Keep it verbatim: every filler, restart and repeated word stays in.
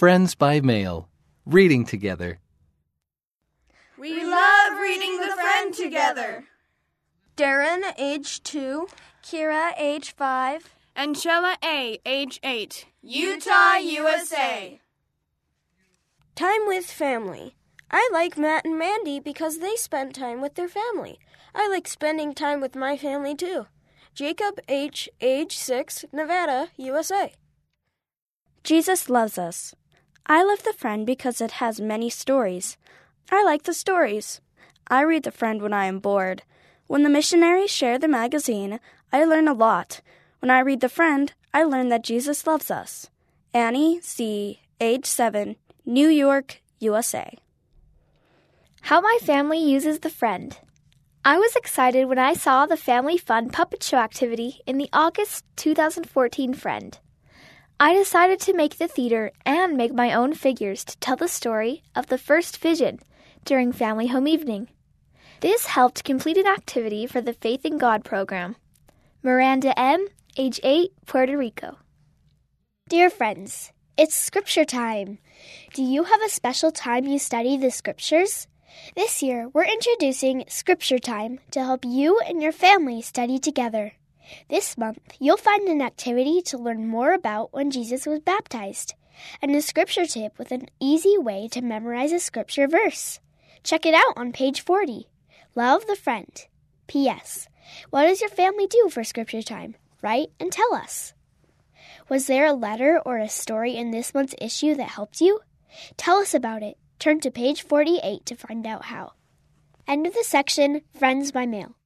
Friends by Mail. Reading together. We love reading The Friend together. Darren, age two. Kira, age five. And Shella A., age eight. Utah, U S A. Time with family. I like Matt and Mandy because they spend time with their family. I like spending time with my family too. Jacob H., age six, Nevada, U S A. Jesus Loves Us. I love The Friend because it has many stories. I like the stories. I read The Friend when I am bored. When the missionaries share the magazine, I learn a lot. When I read The Friend, I learn that Jesus loves us. Annie C., age seven, New York, U S A. How my family uses The Friend. I was excited when I saw the Family Fun puppet show activity in the August two thousand fourteen Friend. I decided to make the theater and make my own figures to tell the story of the first vision during Family Home Evening. This helped complete an activity for the Faith in God program. Miranda M., age eight, Puerto Rico. Dear friends, it's scripture time. Do you have a special time you study the scriptures? This year, we're introducing Scripture Time to help you and your family study together. This month, you'll find an activity to learn more about when Jesus was baptized, and a scripture tip with an easy way to memorize a scripture verse. Check it out on page forty. Love the Friend. P S. What does your family do for Scripture Time? Write and tell us. Was there a letter or a story in this month's issue that helped you? Tell us about it. Turn to page forty-eight to find out how. End of the section, Friends by Mail.